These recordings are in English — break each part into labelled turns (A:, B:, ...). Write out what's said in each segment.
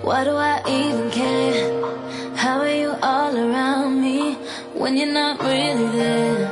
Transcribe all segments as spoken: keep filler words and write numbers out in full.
A: Why do I even care? How are you all around me when you're not really there?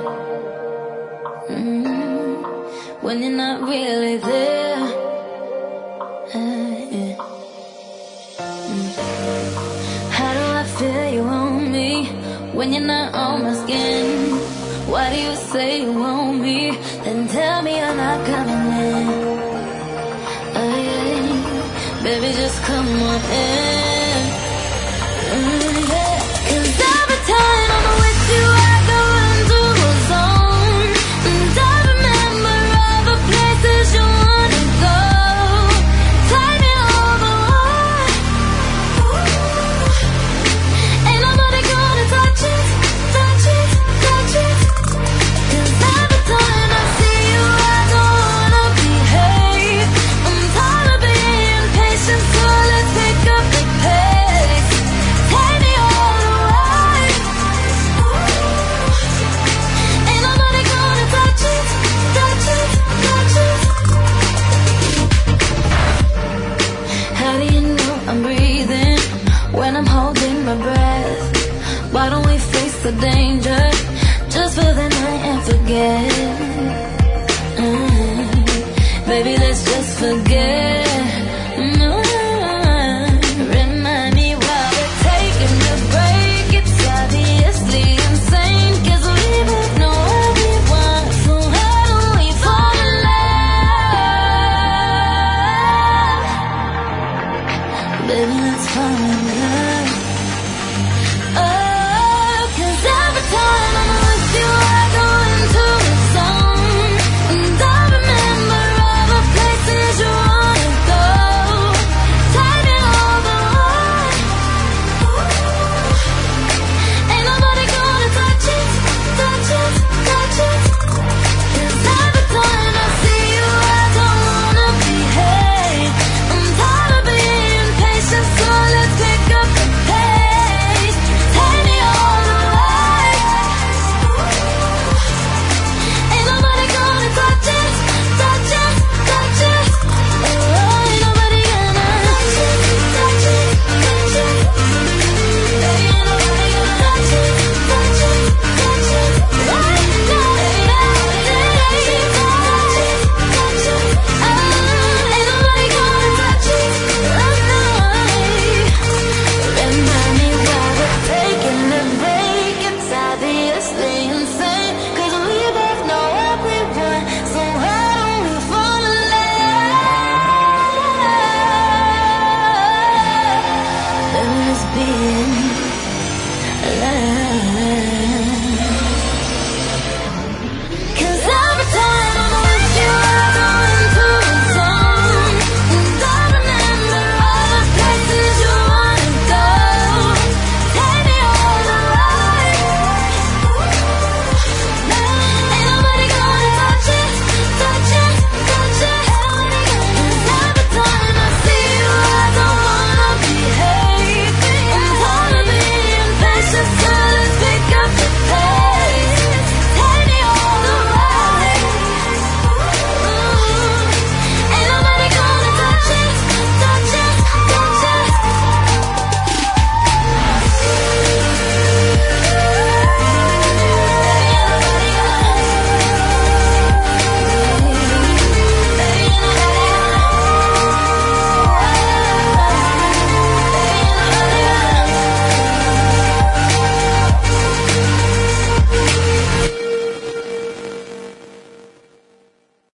A: Mm, when you're not really there. Uh, yeah. mm. How do I feel you on me when you're not on my skin? Why do you say you want me, then tell me you're not coming in? Uh, yeah. Baby, just come on in. Mm, yeah. 'Cause every time I'm with you, I go into a zone, and I remember all the places you wanna go. Take me all the way. Ain't nobody gonna touch it, touch it, touch it. 'Cause every time I see you, I don't wanna behave. I'm tired of being patient, so let's pick up the pace. Take me all the way. Ain't nobody gonna touch it, touch it, touch it. How do you know I'm breathing when I'm holding my breath? Why don't we face the danger just for the night and forget? Mm, baby,